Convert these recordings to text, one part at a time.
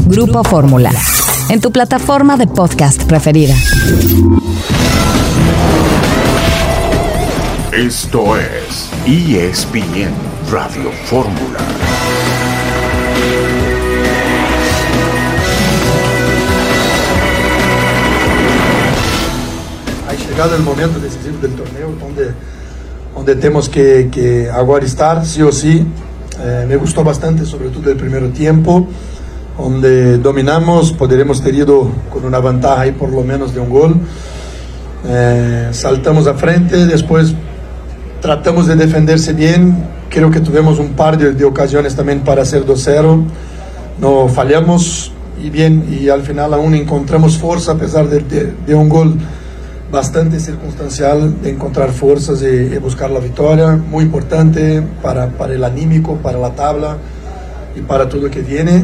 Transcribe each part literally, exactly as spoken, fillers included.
Grupo Fórmula, en tu plataforma de podcast preferida. Esto es E S P N Radio Fórmula. Ha llegado el momento decisivo del torneo, donde, donde tenemos que, que ahora estar, sí o sí. Eh, me gustó bastante, sobre todo el primer tiempo, donde dominamos, podríamos ter ido con una ventaja ahí por lo menos de un gol. Eh, saltamos a frente, después tratamos de defenderse bien, creo que tuvimos un par de, de ocasiones también para hacer dos cero, no fallamos y bien, y al final aún encontramos fuerza a pesar de, de, de un gol bastante circunstancial, de encontrar fuerzas y, y buscar la victoria, muy importante para, para el anímico, para la tabla y para todo lo que viene.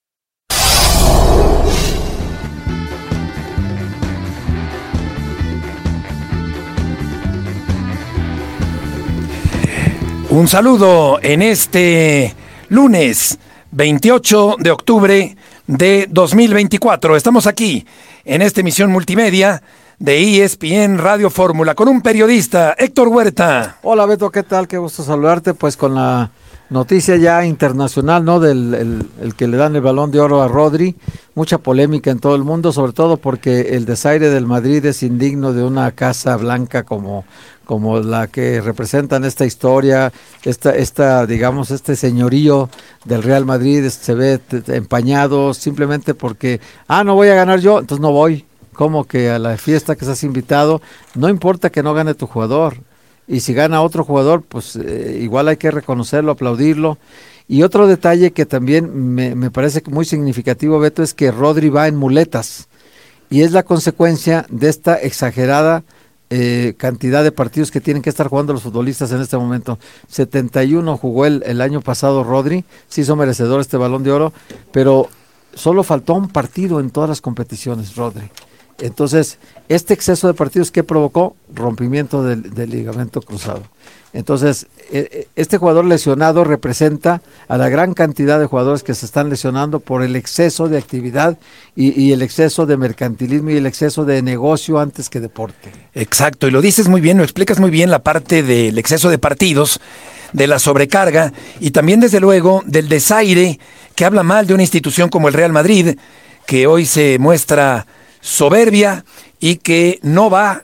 Un saludo en este lunes veintiocho de octubre de dos mil veinticuatro. Estamos aquí en esta emisión multimedia de E S P N Radio Fórmula con un periodista, Héctor Huerta. Hola Beto, ¿qué tal? Qué gusto saludarte, pues con la noticia ya internacional, ¿no? Del el, el que le dan el Balón de Oro a Rodri. Mucha polémica en todo el mundo, sobre todo porque el desaire del Madrid es indigno de una casa blanca como, como la que representan esta historia, esta, esta, digamos, este señorío del Real Madrid se ve empañado simplemente porque, ah, no voy a ganar yo, entonces no voy. Como que a la fiesta que estás invitado, no importa que no gane tu jugador, y si gana otro jugador, pues eh, igual hay que reconocerlo, aplaudirlo. Y otro detalle que también me, me parece muy significativo, Beto, es que Rodri va en muletas, y es la consecuencia de esta exagerada eh, cantidad de partidos que tienen que estar jugando los futbolistas en este momento. setenta y uno jugó el, el año pasado Rodri, se hizo merecedor este Balón de Oro, pero solo faltó un partido en todas las competiciones, Rodri. Entonces, este exceso de partidos, ¿qué provocó? Rompimiento del, del ligamento cruzado. Entonces, eh, este jugador lesionado representa a la gran cantidad de jugadores que se están lesionando por el exceso de actividad y, y el exceso de mercantilismo y el exceso de negocio antes que deporte. Exacto, y lo dices muy bien, lo explicas muy bien, la parte del exceso de partidos, de la sobrecarga y también, desde luego, del desaire que habla mal de una institución como el Real Madrid, que hoy se muestra soberbia y que no va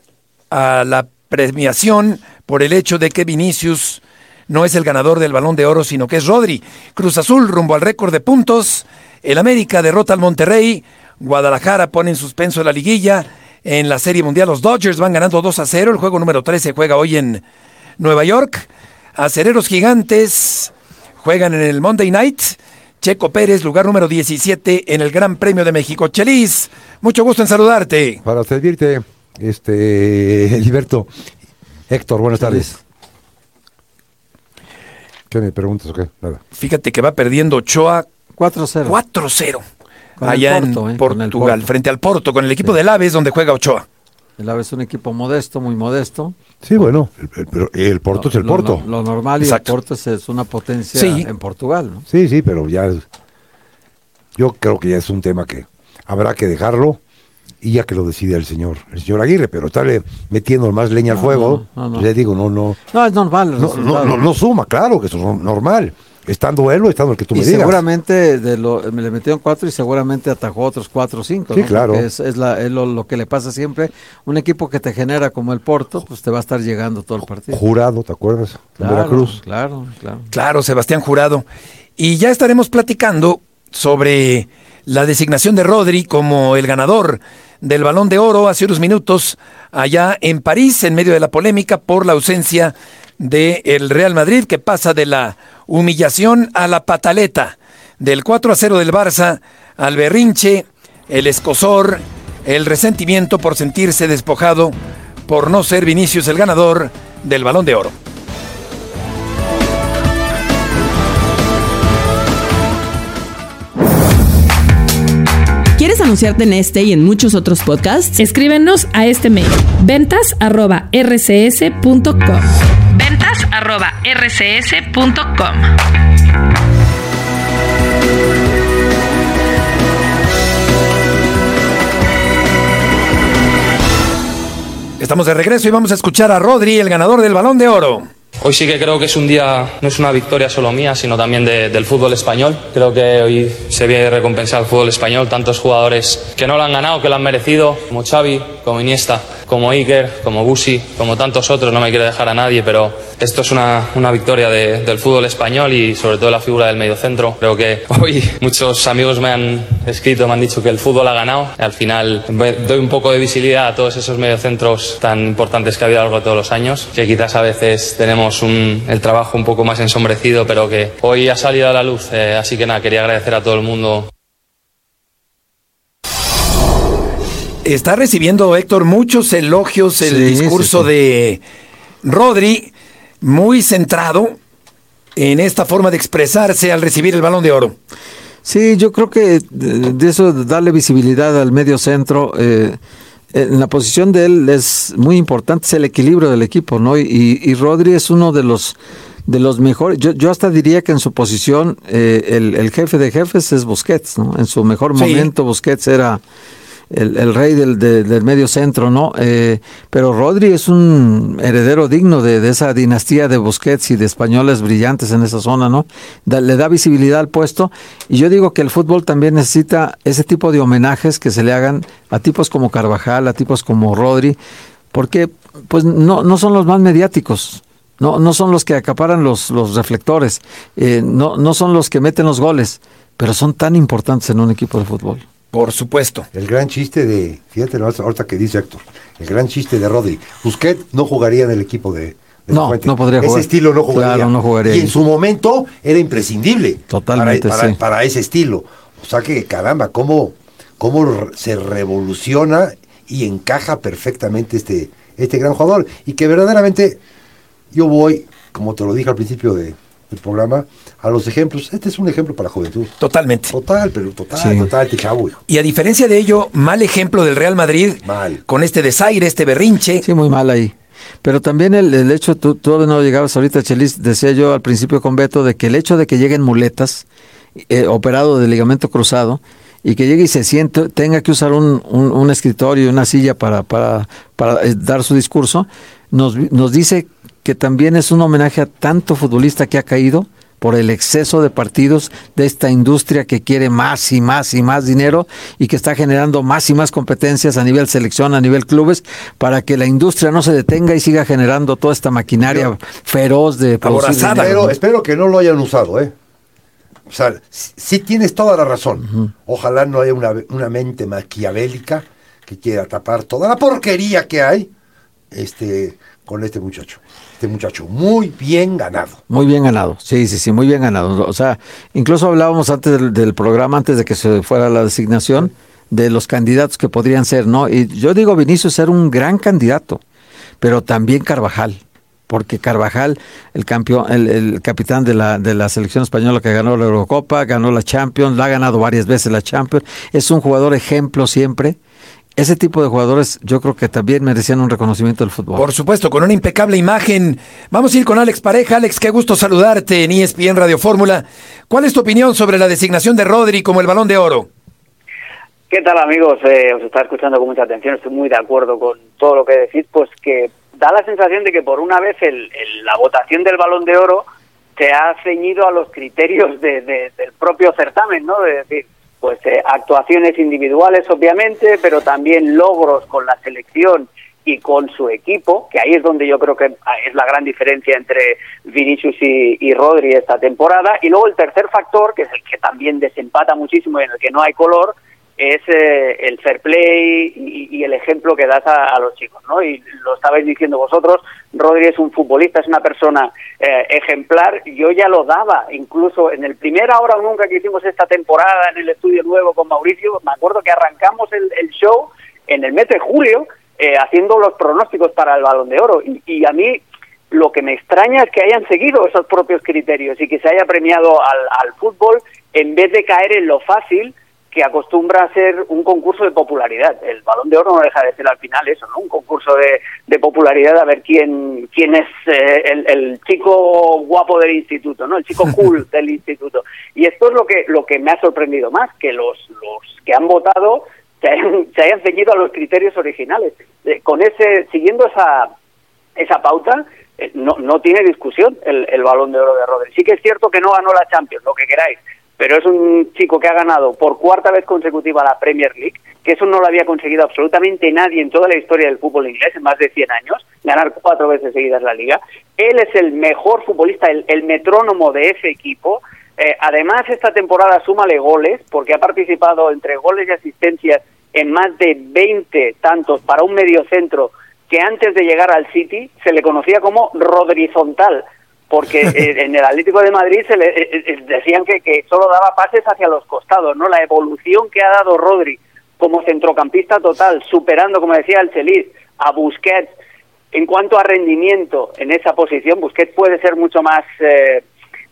a la premiación por el hecho de que Vinicius no es el ganador del Balón de Oro, sino que es Rodri. Cruz Azul rumbo al récord de puntos, el América derrota al Monterrey, Guadalajara pone en suspenso la liguilla, en la Serie Mundial los Dodgers van ganando dos a cero, el juego número tres se juega hoy en Nueva York, Acereros Gigantes juegan en el Monday Night, Checo Pérez, lugar número diecisiete en el Gran Premio de México. Chelis, mucho gusto en saludarte. Para servirte, este, Heriberto. Héctor, buenas tardes. ¿Qué me preguntas o qué? Nada. Fíjate que va perdiendo Ochoa cuatro cero. cuatro cero. Con allá Porto, en eh, Portugal, Porto. frente al Porto, con el equipo Sí. del Aves, donde juega Ochoa. El Ave es un equipo modesto, muy modesto. Sí, bueno, el, el, el Porto Lo- es el lo, Porto. Lo, lo normal, y Exacto. el Porto es, es una potencia Sí. en Portugal, ¿no? Sí, sí, pero ya es- yo creo que ya es un tema que habrá que dejarlo y ya que lo decide el señor, el señor Aguirre, pero estarle metiendo más leña al No, fuego, no, no, no. pues le digo, no, no, No, es normal. el no, resultado. no, no, no suma, claro que eso es normal, estando él o estando el que tú Y me digas. seguramente de lo, me le metieron cuatro y seguramente atajó otros cuatro o cinco. Sí, ¿no? claro. Porque Es, es, la, es lo, lo que le pasa siempre. Un equipo que te genera como el Porto, pues te va a estar llegando todo el partido. Jurado, ¿te acuerdas? En Claro, Veracruz. claro, claro. Claro, Sebastián Jurado. Y ya estaremos platicando sobre la designación de Rodri como el ganador del Balón de Oro hace unos minutos allá en París, en medio de la polémica por la ausencia del Real Madrid, que pasa de la humillación a la pataleta, del cuatro a cero del Barça al berrinche, el escozor, el resentimiento por sentirse despojado por no ser Vinicius el ganador del Balón de Oro. ¿Quieres anunciarte en este y en muchos otros podcasts? Escríbenos a este mail, ventas arroba r c s punto com. ventas arroba r c s punto com. Estamos de regreso y vamos a escuchar a Rodri, el ganador del Balón de Oro. Hoy sí que creo que es un día, no es una victoria solo mía, sino también de, del fútbol español. Creo que hoy se viene a recompensar el fútbol español, tantos jugadores que no lo han ganado, que lo han merecido, como Xavi, como Iniesta, como Iker, como Busi, como tantos otros, no me quiero dejar a nadie, pero esto es una, una victoria de, del fútbol español y sobre todo la figura del mediocentro. Creo que hoy muchos amigos me han escrito, me han dicho que el fútbol ha ganado. Al final doy un poco de visibilidad a todos esos mediocentros tan importantes que ha habido a lo largo de todos los años, que quizás a veces tenemos Un, el trabajo un poco más ensombrecido, pero que hoy ha salido a la luz, eh, así que nada, quería agradecer a todo el mundo. Está recibiendo, Héctor, muchos elogios el sí, discurso sí, sí. de Rodri, muy centrado en esta forma de expresarse al recibir el Balón de Oro. Sí, yo creo que de eso, darle visibilidad al medio centro, eh, en la posición de él es muy importante, es el equilibrio del equipo, ¿no? Y, y Rodri es uno de los de los mejores. Yo, yo hasta diría que en su posición eh, el, el jefe de jefes es Busquets, ¿no? En su mejor sí. momento Busquets era el, el rey del, de, del medio centro, ¿no? Eh, pero Rodri es un heredero digno de, de esa dinastía de Busquets y de españoles brillantes en esa zona, ¿no? Da, le da visibilidad al puesto, y yo digo que el fútbol también necesita ese tipo de homenajes que se le hagan a tipos como Carvajal, a tipos como Rodri, porque pues no, no son los más mediáticos, no, no son los que acaparan los, los reflectores, eh, no, no son los que meten los goles, pero son tan importantes en un equipo de fútbol. Por supuesto. El gran chiste de, fíjate ahorita que dice Héctor, el gran chiste de Rodri. Busquets no jugaría en el equipo de, de No, Fuente. no podría jugar. Ese estilo no jugaría. Claro, no jugaría. Y en su momento era imprescindible. Totalmente, para, para, sí. para ese estilo. O sea que, caramba, cómo, cómo se revoluciona y encaja perfectamente este, este gran jugador. Y que verdaderamente yo voy, como te lo dije al principio de, del programa, a los ejemplos. Este es un ejemplo para la juventud. Totalmente. Total, pero total, Sí. total, este chavo, hijo. Y a diferencia de ello, mal ejemplo del Real Madrid, Mal. con este desaire, este berrinche. Sí, muy mal ahí. Pero también el, el hecho, tú, tú no llegabas ahorita, Chelis, decía yo al principio con Beto, de que el hecho de que lleguen muletas, eh, operado de ligamento cruzado, y que llegue y se siente, tenga que usar un, un, un escritorio y una silla para, para, para eh, dar su discurso, nos, nos dice que también es un homenaje a tanto futbolista que ha caído por el exceso de partidos de esta industria que quiere más y más y más dinero y que está generando más y más competencias a nivel selección, a nivel clubes, para que la industria no se detenga y siga generando toda esta maquinaria Yo, feroz de producir dinero. Espero, espero que no lo hayan usado, ¿eh? O sea, sí, sí tienes toda la razón. Uh-huh. Ojalá no haya una, una mente maquiavélica que quiera tapar toda la porquería que hay este, con este muchacho. Este muchacho, muy bien ganado. Muy bien ganado, sí, sí, sí, muy bien ganado. O sea, incluso hablábamos antes del, del programa, antes de que se fuera la designación, de los candidatos que podrían ser, ¿no? Y yo digo Vinicius era un gran candidato, pero también Carvajal, porque Carvajal, el campeón, el, el capitán de la, de la selección española que ganó la Eurocopa, ganó la Champions, la ha ganado varias veces la Champions, es un jugador ejemplo siempre. Ese tipo de jugadores yo creo que también merecían un reconocimiento del fútbol. Por supuesto, con una impecable imagen. Vamos a ir con Alex Pareja. Alex, qué gusto saludarte en E S P N Radio Fórmula. ¿Cuál es tu opinión sobre la designación de Rodri como el Balón de Oro? ¿Qué tal, amigos? Eh, os estaba escuchando con mucha atención, estoy muy de acuerdo con todo lo que decís, pues que da la sensación de que por una vez el, el, la votación del Balón de Oro se ha ceñido a los criterios de, de, del propio certamen, ¿no? De decir, pues eh, actuaciones individuales obviamente, pero también logros con la selección y con su equipo, que ahí es donde yo creo que es la gran diferencia entre Vinicius y, y Rodri esta temporada. Y luego el tercer factor, que es el que también desempata muchísimo y en el que no hay color, es eh, el fair play y, y el ejemplo que das a, a los chicos, ¿no? Y lo estabais diciendo vosotros, Rodri es un futbolista, es una persona eh, ejemplar. Yo ya lo daba, incluso en el primer Ahora o Nunca que hicimos esta temporada en el estudio nuevo con Mauricio, me acuerdo que arrancamos el, el show en el mes de julio eh, haciendo los pronósticos para el Balón de Oro. Y, y a mí lo que me extraña es que hayan seguido esos propios criterios y que se haya premiado al, al fútbol en vez de caer en lo fácil que acostumbra a ser un concurso de popularidad. El Balón de Oro no deja de ser al final eso, ¿no? Un concurso de, de popularidad, a ver quién quién es eh, el, el chico guapo del instituto, ¿no? El chico cool del instituto. Y esto es lo que lo que me ha sorprendido más, que los los que han votado se hayan, se hayan ceñido a los criterios originales. Eh, con ese, siguiendo esa, esa pauta, eh, no, no tiene discusión el, el Balón de Oro de Rodri. Sí que es cierto que no ganó la Champions, lo que queráis, pero es un chico que ha ganado por cuarta vez consecutiva la Premier League, que eso no lo había conseguido absolutamente nadie en toda la historia del fútbol inglés, en más de cien años, ganar cuatro veces seguidas la Liga. Él es el mejor futbolista, el, el metrónomo de ese equipo. Eh, además, esta temporada súmale goles, porque ha participado entre goles y asistencias en más de veinte tantos para un mediocentro que antes de llegar al City se le conocía como rodrizontal, porque eh, en el Atlético de Madrid se le eh, eh, decían que, que solo daba pases hacia los costados, ¿no? La evolución que ha dado Rodri como centrocampista total, superando, como decía el Chelis, a Busquets. En cuanto a rendimiento en esa posición, Busquets puede ser mucho más... Eh,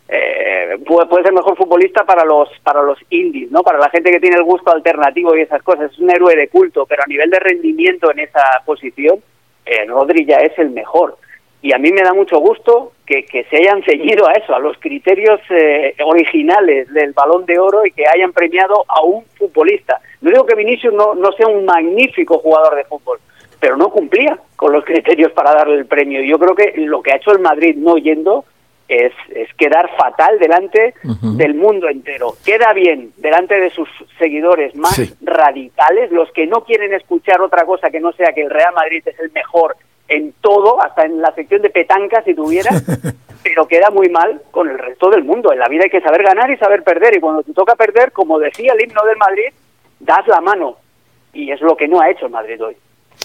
Eh, puede, puede ser mejor futbolista para los para los indies, ¿no? Para la gente que tiene el gusto alternativo y esas cosas. Es un héroe de culto, pero a nivel de rendimiento en esa posición, eh, Rodri ya es el mejor. Y a mí me da mucho gusto que, que se hayan ceñido a eso, a los criterios eh, originales del Balón de Oro y que hayan premiado a un futbolista. No digo que Vinicius no, no sea un magnífico jugador de fútbol, pero no cumplía con los criterios para darle el premio. Y yo creo que lo que ha hecho el Madrid no yendo Es, es quedar fatal delante uh-huh. del mundo entero. Queda bien delante de sus seguidores más sí. radicales, los que no quieren escuchar otra cosa que no sea que el Real Madrid es el mejor en todo, hasta en la sección de petanca si tuviera, pero queda muy mal con el resto del mundo. En la vida hay que saber ganar y saber perder, y cuando te toca perder, como decía el himno del Madrid, das la mano, y es lo que no ha hecho el Madrid hoy.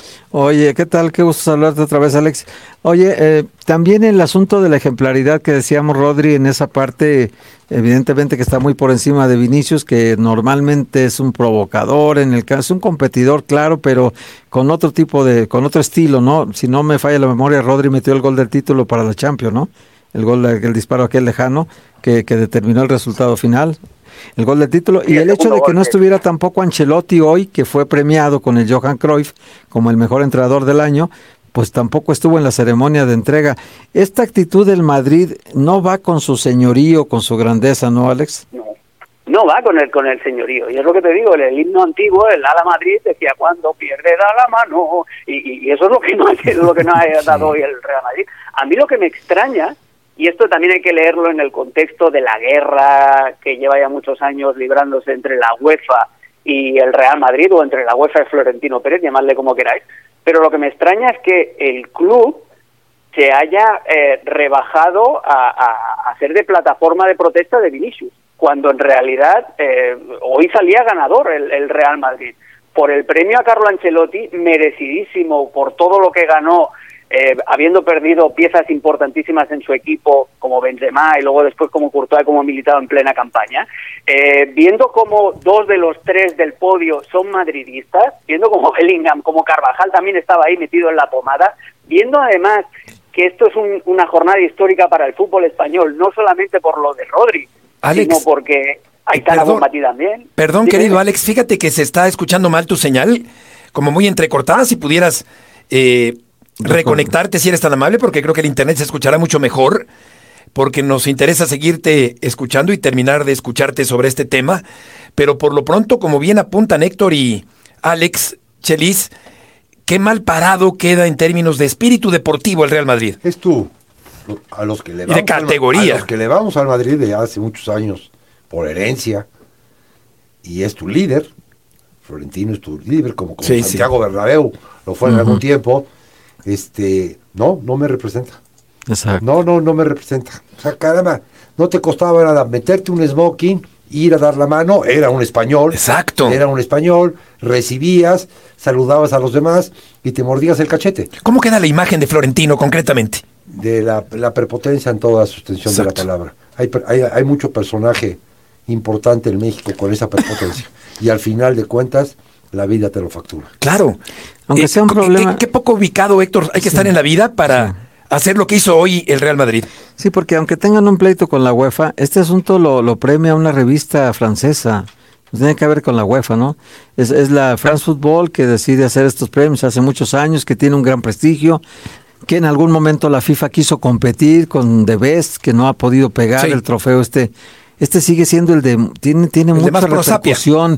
Oye, ¿qué tal? Qué gusto saludarte otra vez, Alex. Oye, eh, también el asunto de la ejemplaridad que decíamos, Rodri, en esa parte, evidentemente que está muy por encima de Vinicius, que normalmente es un provocador, en el caso, un competidor, claro, pero con otro tipo de, con otro estilo, ¿no? Si no me falla la memoria, Rodri metió el gol del título para la Champions, ¿no? El gol, el disparo aquel lejano que, que determinó el resultado final. El gol del título, y el hecho de que no estuviera tampoco Ancelotti hoy, que fue premiado con el Johan Cruyff como el mejor entrenador del año, pues tampoco estuvo en la ceremonia de entrega. Esta actitud del Madrid no va con su señorío, con su grandeza, ¿no, Alex? No, no va con el con el señorío, y es lo que te digo, el, el himno antiguo, el Ala Madrid, decía cuando pierde da la mano, y, y eso es lo que no ha, es lo que no ha dado hoy el Real Madrid. A mí lo que me extraña, y esto también hay que leerlo en el contexto de la guerra que lleva ya muchos años librándose entre la UEFA y el Real Madrid, o entre la UEFA y Florentino Pérez, llamadle como queráis, pero lo que me extraña es que el club se haya eh, rebajado a, a, a ser de plataforma de protesta de Vinicius, cuando en realidad eh, hoy salía ganador el, el Real Madrid. Por el premio a Carlo Ancelotti, merecidísimo por todo lo que ganó, Eh, habiendo perdido piezas importantísimas en su equipo, como Benzema y luego después como Courtois, como militado en plena campaña, eh, viendo como dos de los tres del podio son madridistas, viendo como Bellingham, como Carvajal también estaba ahí metido en la pomada, viendo además que esto es un, una jornada histórica para el fútbol español, no solamente por lo de Rodri, Alex, sino porque ahí está la Bombatí también. Perdón, Dime. querido Alex, fíjate que se está escuchando mal tu señal, como muy entrecortada, si pudieras... Eh, reconectarte si eres tan amable, porque creo que el internet se escuchará mucho mejor, porque nos interesa seguirte escuchando y terminar de escucharte sobre este tema, pero por lo pronto, como bien apuntan Héctor y Alex, Chelis, qué mal parado queda en términos de espíritu deportivo el Real Madrid. Es tú, a los que le vamos, de categoría. Al, a los que le vamos al Madrid de hace muchos años, por herencia, y es tu líder, Florentino es tu líder, como, como sí, Santiago sí. Bernabéu lo fue en uh-huh. algún tiempo. Este, no, no me representa. Exacto. No, no, no me representa. O sea, caramba, no te costaba nada meterte un smoking, ir a dar la mano, era un español. Exacto. Era un español, recibías, saludabas a los demás y te mordías el cachete. ¿Cómo queda la imagen de Florentino concretamente? De la, la prepotencia en toda su extensión Exacto. de la palabra. Hay, hay, hay mucho personaje importante en México con esa prepotencia. Y al final de cuentas, la vida te lo factura. Claro. Aunque sea un ¿Qué, problema... Qué, qué poco ubicado, Héctor, hay que sí. estar en la vida para sí. hacer lo que hizo hoy el Real Madrid. Sí, porque aunque tengan un pleito con la UEFA, este asunto lo, lo premia una revista francesa. Tiene que ver con la UEFA, ¿no? Es, es la France Football que decide hacer estos premios hace muchos años, que tiene un gran prestigio, que en algún momento la FIFA quiso competir con The Best, que no ha podido pegar sí. el trofeo este... Este sigue siendo el de... Tiene, tiene el mucha repercusión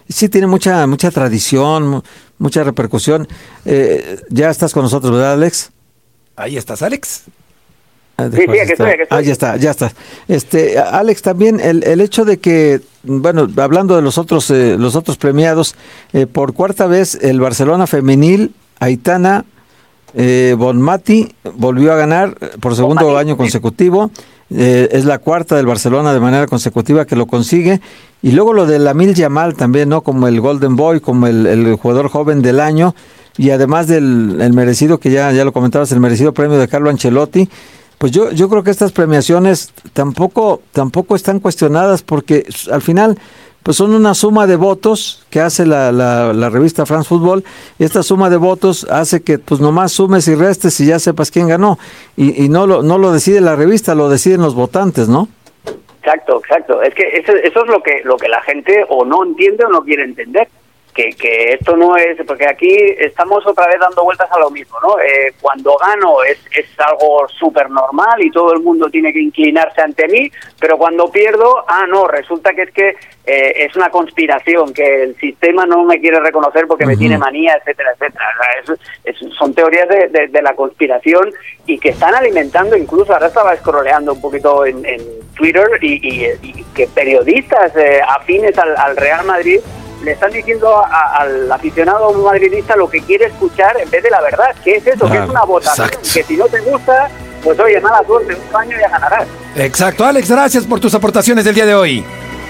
sí tiene mucha mucha tradición, mucha repercusión. Eh, ya estás con nosotros, ¿verdad, Alex? Ahí estás, Alex. Sí, sí, aquí estoy, aquí estoy. Ah, ya está, ya está. Este, Alex, también el, el hecho de que, bueno, hablando de los otros, eh, los otros premiados, eh, por cuarta vez el Barcelona femenil, Aitana eh, Bonmati, volvió a ganar por segundo Bonmati. año consecutivo. Eh, es la cuarta del Barcelona de manera consecutiva que lo consigue. Y luego lo de Lamine Yamal también, ¿no? Como el Golden Boy, como el, el jugador joven del año. Y además del el merecido, que ya, ya lo comentabas, el merecido premio de Carlo Ancelotti. Pues yo, yo creo que estas premiaciones tampoco, tampoco están cuestionadas porque al final pues son una suma de votos que hace la, la, la revista France Football, y esta suma de votos hace que pues nomás sumes y restes y ya sepas quién ganó, y, y no lo no lo decide la revista, lo deciden los votantes, ¿no? Exacto, exacto. Es que eso, eso es lo que lo que la gente o no entiende o no quiere entender. Que, que esto no es, porque aquí estamos otra vez dando vueltas a lo mismo, ¿no? Eh, cuando gano es, es algo súper normal y todo el mundo tiene que inclinarse ante mí, pero cuando pierdo, ah, no, resulta que es que eh, es una conspiración, que el sistema no me quiere reconocer porque uh-huh. me tiene manía, etcétera, etcétera. O sea, es, es, son teorías de, de, de la conspiración y que están alimentando, incluso ahora estaba scrolleando un poquito en, en Twitter y, y, y que periodistas eh, afines al, al Real Madrid le están diciendo a, al aficionado madridista lo que quiere escuchar en vez de la verdad. ¿Qué es eso? Claro, que es una votación. Exacto. Que si no te gusta, pues oye, mala suerte, un año ya ganarás. Exacto. Alex, gracias por tus aportaciones del día de hoy.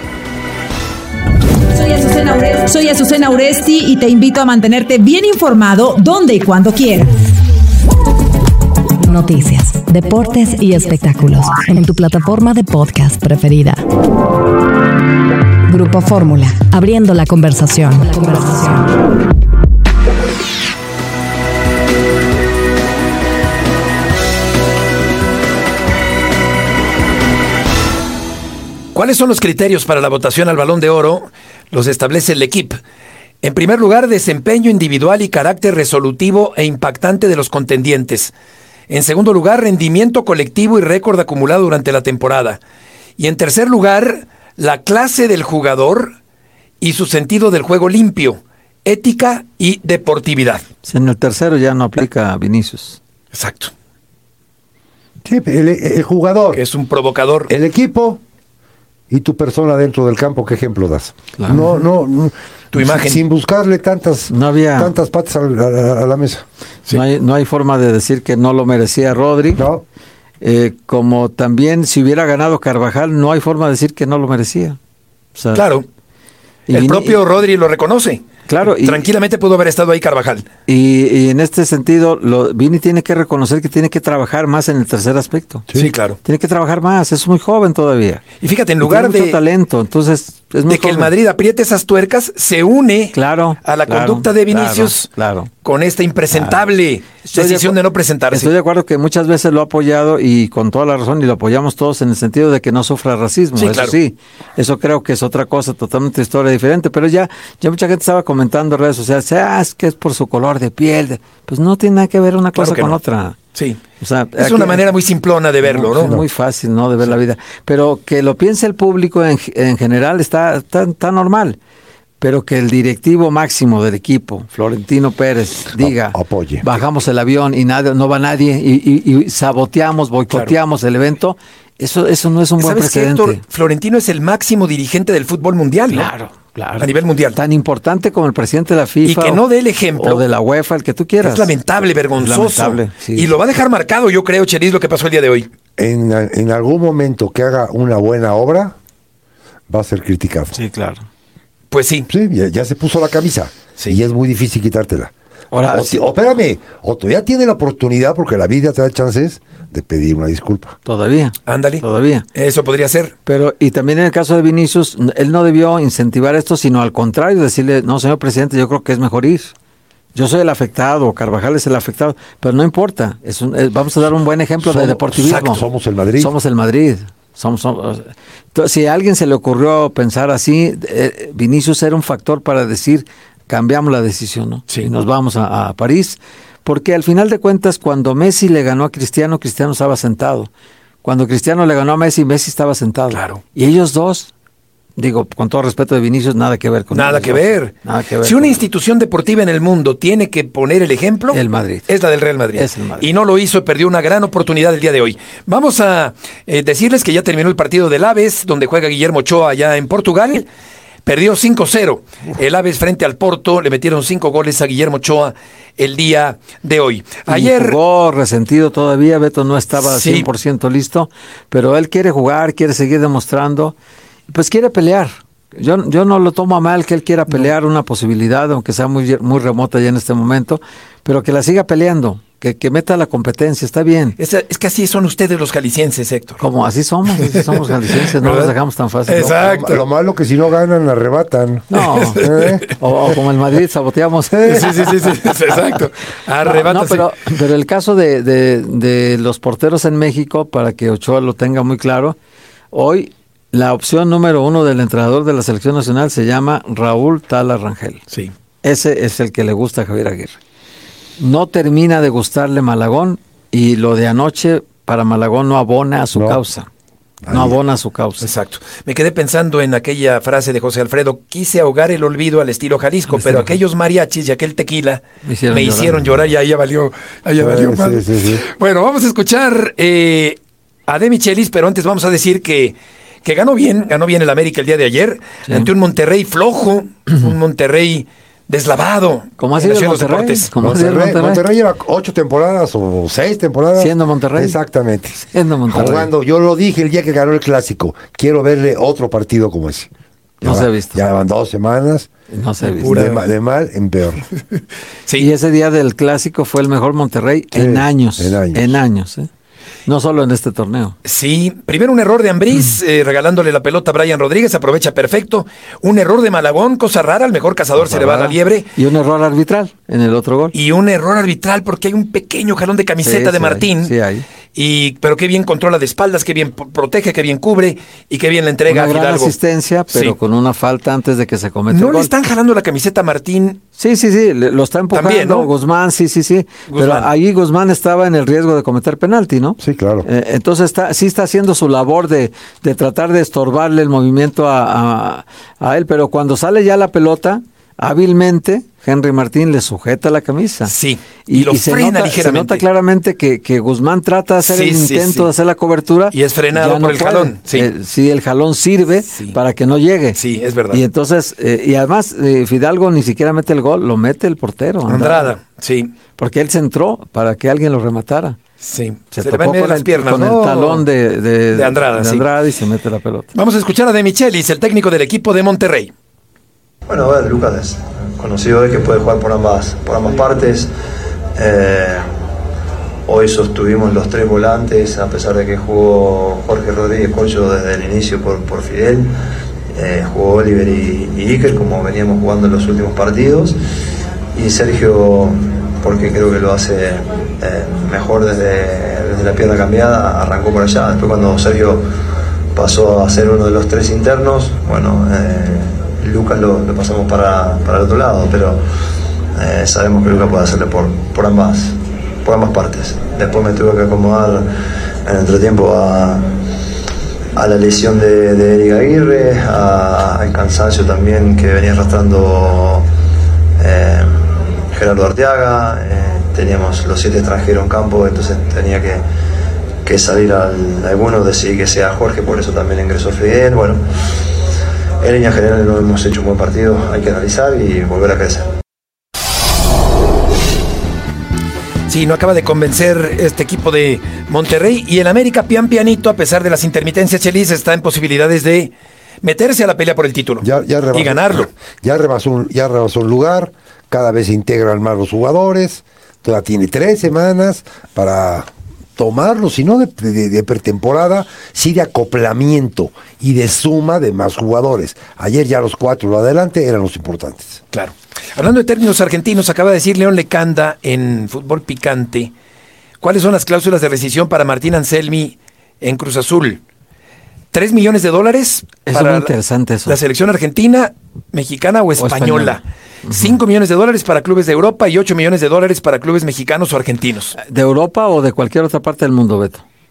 Soy Azucena Uresti, Soy Azucena Uresti y te invito a mantenerte bien informado donde y cuando quieras. Noticias, deportes y espectáculos en tu plataforma de podcast preferida. Grupo Fórmula, abriendo la conversación. La conversación. ¿Cuáles son los criterios para la votación al Balón de Oro? Los establece el equipo. En primer lugar, desempeño individual y carácter resolutivo e impactante de los contendientes. En segundo lugar, rendimiento colectivo y récord acumulado durante la temporada. Y en tercer lugar, la clase del jugador y su sentido del juego limpio, ética y deportividad. En el tercero ya no aplica a Vinicius. Exacto. Sí, el, el jugador. Que es un provocador. El equipo y tu persona dentro del campo, ¿qué ejemplo das? Claro. No, no, no. Tu imagen. Sin buscarle tantas, no había, tantas patas a la, a la mesa. Sí. No hay, no hay forma de decir que no lo merecía Rodri. No. Eh, como también si hubiera ganado Carvajal, no hay forma de decir que no lo merecía. O sea, claro. El Vini, propio Rodri lo reconoce. Claro. Y, tranquilamente pudo haber estado ahí Carvajal. Y, y en este sentido, lo, Vini tiene que reconocer que tiene que trabajar más en el tercer aspecto. Sí, sí, claro. Tiene que trabajar más, es muy joven todavía. Y fíjate, en lugar tiene de... mucho talento, entonces es muy de que joven. el Madrid apriete esas tuercas, se une claro, a la claro, conducta de Vinicius claro, claro. con esta impresentable claro. decisión de, de no presentarse. Estoy de acuerdo que muchas veces lo ha apoyado y con toda la razón, y lo apoyamos todos en el sentido de que no sufra racismo. Sí, eso claro. sí, eso creo que es otra cosa, totalmente historia diferente, pero ya, ya mucha gente estaba comentando en redes sociales, ah, es que es por su color de piel. Pues no tiene nada que ver una cosa claro con no. otra. Sí, o sea, es aquí, una manera muy simplona de verlo, ¿no? Es muy fácil, ¿no? De ver sí. la vida. Pero que lo piense el público en, en general está, está, está normal. Pero que el directivo máximo del equipo, Florentino Pérez, diga, apoye, bajamos el avión y nadie, no va nadie y, y, y saboteamos, boicoteamos claro. el evento, eso, eso no es un buen precedente. ¿Sabes qué, Héctor? Florentino es el máximo dirigente del fútbol mundial, ¿no? Claro. Claro. A nivel mundial. Tan importante como el presidente de la FIFA. Y que no dé el ejemplo. O de la UEFA, el que tú quieras. Es lamentable, vergonzoso. Es lamentable, sí. Y lo va a dejar marcado, yo creo, Chelis, lo que pasó el día de hoy. En, en algún momento que haga una buena obra, va a ser criticado. Sí, claro. Pues sí. Sí, ya, ya se puso la camisa. Sí. Y es muy difícil quitártela. Ahora, o, sí. o espérame, o todavía tiene la oportunidad, porque la vida te da chances de pedir una disculpa. Todavía. Ándale. Todavía. Eso podría ser. Pero, y también en el caso de Vinicius, él no debió incentivar esto, sino al contrario, decirle, no, señor presidente, yo creo que es mejor ir. Yo soy el afectado, Carvajal es el afectado, pero no importa. Es un, es, vamos a dar un buen ejemplo somos, de deportivismo. Exacto, somos el Madrid. Somos el Madrid. Somos, somos, si a alguien se le ocurrió pensar así, eh, Vinicius era un factor para decir, cambiamos la decisión, ¿no? Sí. Y nos vamos a, a París. Porque al final de cuentas, cuando Messi le ganó a Cristiano, Cristiano estaba sentado. Cuando Cristiano le ganó a Messi, Messi estaba sentado. Claro. Y ellos dos Digo, con todo respeto de Vinicius, nada que ver con Nada que ver. Nada que ver. Si una institución deportiva en el mundo tiene que poner el ejemplo, el Madrid. Es la del Real Madrid. Es el Madrid. Y no lo hizo, perdió una gran oportunidad el día de hoy. Vamos a eh, decirles que ya terminó el partido del Aves, donde juega Guillermo Ochoa allá en Portugal. Perdió cinco cero. El Aves frente al Porto, le metieron cinco goles a Guillermo Ochoa el día de hoy. Ayer y jugó resentido todavía, Beto no estaba Sí. cien por ciento listo, pero él quiere jugar, quiere seguir demostrando, pues quiere pelear. Yo, yo no lo tomo a mal que él quiera pelear, no. Una posibilidad, aunque sea muy, muy remota ya en este momento, pero que la siga peleando, que, que meta la competencia, está bien. Es, es que así son ustedes los jaliscienses, Héctor. Como así somos, así somos jaliscienses, no los dejamos tan fácil. Exacto. Lo, lo malo que si no ganan, arrebatan. No, ¿Eh? o, o como el Madrid, saboteamos. Sí, sí, sí, sí, exacto. Arrebatan. No, no, pero, pero el caso de, de, de los porteros en México, para que Ochoa lo tenga muy claro, hoy la opción número uno del entrenador de la selección nacional se llama Raúl Tala Rangel. Sí. Ese es el que le gusta a Javier Aguirre. No termina de gustarle Malagón y lo de anoche para Malagón no abona a su No. causa. No abona a su causa. Exacto. Me quedé pensando en aquella frase de José Alfredo, quise ahogar el olvido al estilo Jalisco, Al pero estilo aquellos mariachis y aquel tequila Me hicieron me llorar. hicieron llorar y ahí ya valió, ahí ya valió Sí, madre. sí, sí. Bueno, vamos a escuchar eh, a De Michelis, pero antes vamos a decir que, que ganó bien, ganó bien el América el día de ayer, Sí. ante un Monterrey flojo, un Monterrey deslavado. ¿Cómo ha en sido la el Ciudad de los Monterrey? Deportes. ¿Cómo ha sido el Monterrey, Monterrey? Monterrey lleva ocho temporadas o seis temporadas. Siendo Monterrey. Exactamente. Siendo Monterrey. Jugando, yo lo dije el día que ganó el clásico. Quiero verle otro partido como ese. No Ya se ha va- visto. Ya van dos semanas. No se ha visto. Pura- De, ma- de mal en peor. Sí. Y ese día del clásico fue el mejor Monterrey Sí, en años. en años. En años, ¿eh? No solo en este torneo. Sí, primero un error de Ambriz, eh, regalándole la pelota a Brian Rodríguez, aprovecha perfecto. Un error de Malagón, cosa rara, al mejor cazador se le va a la liebre. Y un error arbitral en el otro gol. Y un error arbitral porque hay un pequeño jalón de camiseta Sí, de sí Martín. hay, sí hay. Y, pero qué bien controla de espaldas, qué bien p- protege, qué bien cubre y qué bien le entrega Una a gran Fidalgo. asistencia, pero Sí. con una falta antes de que se cometa ¿No el le gol. están jalando la camiseta a Martín? Sí, sí, sí, le- lo está empujando También, ¿no? Guzmán, sí, sí, sí. Guzmán. Pero ahí Guzmán estaba en el riesgo de cometer penalti, ¿no? Sí, claro. Eh, entonces está, sí está haciendo su labor de, de tratar de estorbarle el movimiento a, a, a él, pero cuando sale ya la pelota, hábilmente Henry Martín le sujeta la camisa. Sí, y lo se frena nota, ligeramente. Se nota claramente que, que Guzmán trata de hacer Sí, el sí, intento sí. de hacer la cobertura. Y es frenado ya por el puede. jalón, sí. Eh, sí, el jalón sirve Sí. para que no llegue. Sí, es verdad. Y entonces, eh, y además eh, Fidalgo ni siquiera mete el gol, lo mete el portero. Andrada, sí, Porque él centró para que alguien lo rematara. sí. Se, Se, le topó va en medio con, de las el, piernas. con ¿no? el talón de, de, De Andrada, de sí. Andrada y se mete la pelota. Vamos a escuchar a De Michelis, el técnico del equipo de Monterrey. Bueno, a ver, Lucas es conocido de que puede jugar por ambas, por ambas partes. Eh, hoy sostuvimos los tres volantes, a pesar de que jugó Jorge Rodríguez Pollo desde el inicio por, por Fidel. Eh, jugó Oliver y, y Iker, como veníamos jugando en los últimos partidos. Y Sergio, porque creo que lo hace eh, mejor desde, desde la pierna cambiada, arrancó por allá. Después cuando Sergio pasó a ser uno de los tres internos, bueno, eh, Lucas lo, lo pasamos para, para el otro lado, pero eh, sabemos que Lucas puede hacerle por, por, ambas, por ambas partes. Después me tuve que acomodar en el entretiempo a, a la lesión de, de Eric Aguirre, a- al cansancio también que venía arrastrando eh, Gerardo Arteaga. Eh, teníamos los siete extranjeros en campo, entonces tenía que, que salir al, alguno, decidir que sea Jorge, por eso también ingresó Fidel. Bueno, en línea general no hemos hecho un buen partido, hay que analizar y volver a crecer. Sí, no acaba de convencer este equipo de Monterrey y el América pian pianito, a pesar de las intermitencias, Chelis, está en posibilidades de meterse a la pelea por el título Ya, ya rebasó, y ganarlo. Ya rebasó, un, ya rebasó un lugar, cada vez se integran más los jugadores, todavía tiene tres semanas para tomarlo, si no de, de, de pretemporada, sí de acoplamiento y de suma de más jugadores. Ayer ya los cuatro lo adelante eran los importantes. Claro. Hablando de términos argentinos, acaba de decir León Lecanda en Fútbol Picante, ¿cuáles son las cláusulas de rescisión para Martín Anselmi en Cruz Azul? ¿Tres millones de dólares Es para muy interesante eso. la selección argentina, mexicana o española? española. Cinco millones de dólares para clubes de Europa y ocho millones de dólares para clubes mexicanos o argentinos. ¿De Europa o de cualquier otra parte del mundo, Beto?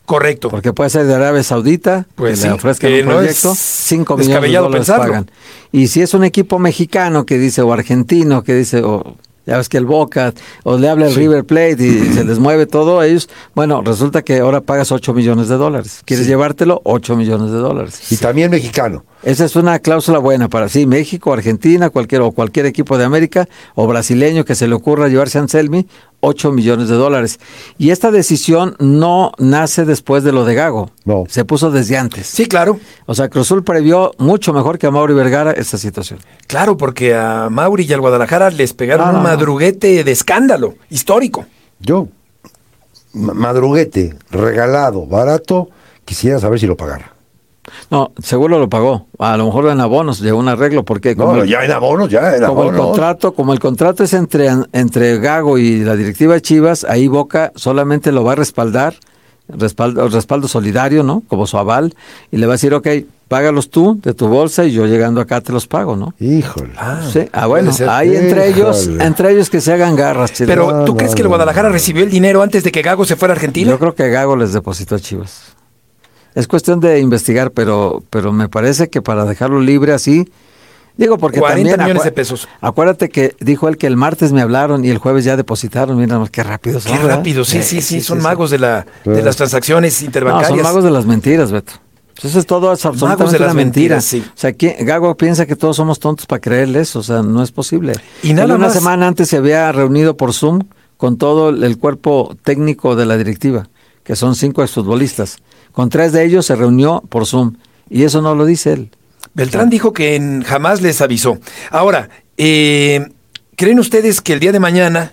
Correcto. Porque puede ser de Arabia Saudita, pues que sí, le ofrezcan que un no proyecto, es cinco millones de descabellado dólares pensarlo. pagan. Y si es un equipo mexicano que dice, o argentino que dice, o ya ves que el Boca, o le habla el Sí. River Plate y se les mueve todo, ellos, bueno, resulta que ahora pagas ocho millones de dólares. ¿Quieres Sí. llevártelo? ocho millones de dólares. Y también mexicano. Esa es una cláusula buena para sí, México, Argentina, cualquier o cualquier equipo de América o brasileño que se le ocurra llevarse a Anselmi, ocho millones de dólares. Y esta decisión no nace después de lo de Gago, No. se puso desde antes. Sí, claro. O sea, Cruz Azul previó mucho mejor que a Mauri Vergara esta situación. Claro, porque a Mauri y al Guadalajara les pegaron No, no, un no. madruguete de escándalo histórico. Yo, ma- madruguete, regalado, barato, quisiera saber si lo pagara. No, seguro lo pagó. A lo mejor en abonos llegó un arreglo porque como, No, el, ya en abonos, ya en como el abonos. contrato, como el contrato es entre entre Gago y la directiva de Chivas, ahí Boca solamente lo va a respaldar, respaldo, respaldo solidario, ¿no? Como su aval, y le va a decir, ok, págalos tú de tu bolsa y yo llegando acá te los pago, ¿no? Híjole. Ah, Sí, ah, bueno, puede ser. ahí entre ellos, Híjole. entre ellos que se hagan garras, Chile. Pero No, ¿tú no, crees que el no, Guadalajara no. recibió el dinero antes de que Gago se fuera a Argentina? Yo creo que Gago les depositó a Chivas. Es cuestión de investigar, pero pero me parece que para dejarlo libre así, digo porque cuarenta también millones acu- de pesos. Acuérdate que dijo él que el martes me hablaron y el jueves ya depositaron. Mira, nomás qué rápido son. Qué ¿verdad? rápido, sí, sí, sí, son sí. magos de la de las transacciones No, interbancarias. son magos de las mentiras, Beto. Eso es todo, es absolutamente Magos de las una mentira. mentiras, sí. O sea, ¿quién- Gago piensa que todos somos tontos para creerle eso, o sea, no es posible. Y nada Él una más- semana antes se había reunido por Zoom con todo el el cuerpo técnico de la directiva, que son cinco exfutbolistas. Con tres de ellos se reunió por Zoom, y eso no lo dice él. Beltrán dijo que en- jamás les avisó. Ahora, eh, ¿creen ustedes que el día de mañana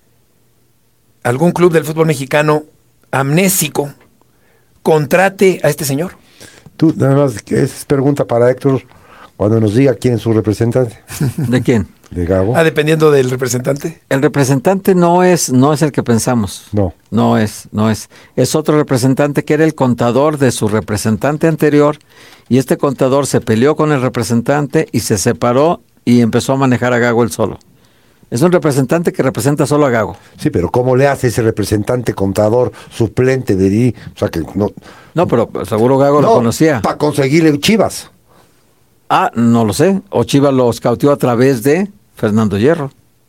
algún club del fútbol mexicano amnésico contrate a este señor? Tú, nada más, que es pregunta para Héctor, cuando nos diga quién es su representante. ¿De quién? ¿De Gago? Ah, dependiendo del representante. El representante no es, no es el que pensamos. No. No es, no es. Es otro representante que era el contador de su representante anterior, y este contador se peleó con el representante y se separó y empezó a manejar a Gago él solo. Es un representante que representa solo a Gago. Sí, pero ¿cómo le hace ese representante contador suplente de I? O sea que no. No, pero seguro Gago lo conocía. Para conseguirle Chivas. Ah, no lo sé. O Chivas lo scouteó a través de Fernando Hierro.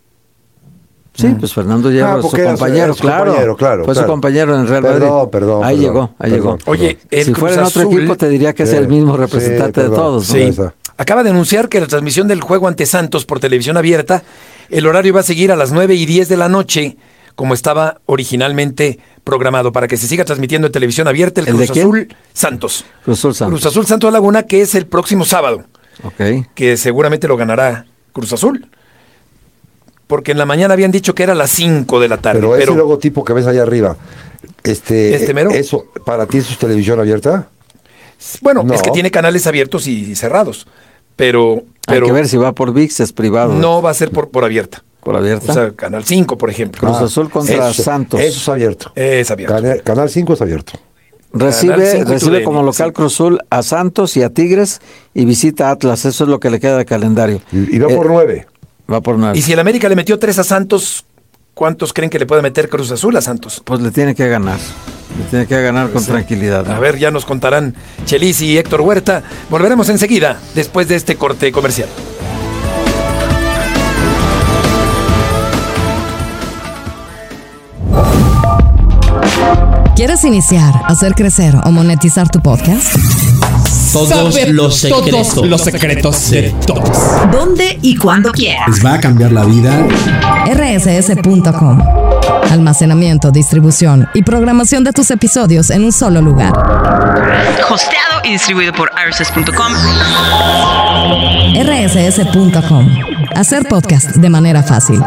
Sí, pues Fernando Hierro Ah, es su porque era su- compañero, era su claro. compañero, claro, Fue claro. su compañero en el Real Perdón, Madrid. perdón, Ahí perdón, llegó, ahí perdón. llegó. Oye, el si fuera en Cruz otro Azul- equipo te diría que es Sí, el mismo sí, representante de perdón. todos, ¿no? Sí. Esa. Acaba de anunciar que la transmisión del juego ante Santos por televisión abierta, el horario va a seguir a las nueve y diez de la noche, como estaba originalmente programado, para que se siga transmitiendo en televisión abierta el, ¿El de Cruz quién? Azul Santos. Cruz Azul Santos. Cruz Azul Santos Laguna, que es el próximo sábado, Ok. que seguramente lo ganará Cruz Azul. Porque en la mañana habían dicho que era a las cinco de la tarde. Pero, Pero, ese logotipo que ves allá arriba, este, ¿Este mero? eso, ¿para ti eso es televisión abierta? bueno, No. es que tiene canales abiertos y cerrados. Pero, Hay pero que ver si va por V I X, es privado. no va a ser por, por abierta. Por abierta. O sea, Canal cinco, por ejemplo. Cruz Ah, Azul contra eso- Santos. Eso es abierto. Es abierto. Canal, Canal cinco es abierto. Canal Recibe, cinco y recibe T U D N, como local sí. Cruz Azul a Santos y a Tigres y visita a Atlas. Eso es lo que le queda de calendario. Y, y va Eh, por nueve. Va por nueve. Y si el América le metió tres a Santos, ¿cuántos creen que le puede meter Cruz Azul a Santos? Pues le tiene que ganar. Le tiene que ganar con tranquilidad. ¿no? A ver, ya nos contarán Chelis y Héctor Huerta. Volveremos enseguida, después de este corte comercial. ¿Quieres iniciar, hacer crecer o monetizar tu podcast? Todos Saber los secretos. todos los secretos de todos. ¿Dónde y cuándo quieras? Les va a cambiar la vida. R S S punto com. Almacenamiento, distribución y programación de tus episodios en un solo lugar. Hosteado y distribuido por R S S punto com. R S S punto com. Hacer podcast de manera fácil.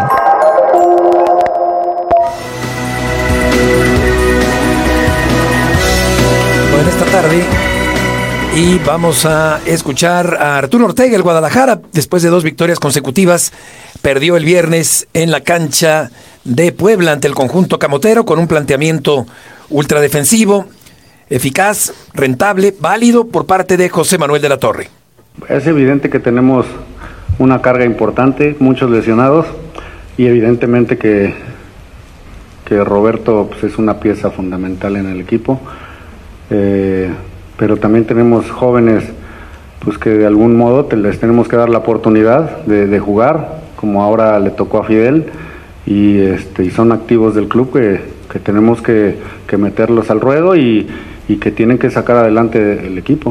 Bueno, esta tarde y vamos a escuchar a Arturo Ortega, el Guadalajara, después de dos victorias consecutivas, perdió el viernes en la cancha de Puebla ante el conjunto camotero con un planteamiento ultradefensivo, eficaz, rentable, válido por parte de José Manuel de la Torre. Es evidente que tenemos una carga importante, muchos lesionados y evidentemente que, que Roberto pues, es una pieza fundamental en el equipo. eh, pero también tenemos jóvenes pues que de algún modo te, les tenemos que dar la oportunidad de, de jugar, como ahora le tocó a Fidel, y, este, y son activos del club que, que tenemos que, que meterlos al ruedo y, y que tienen que sacar adelante el equipo.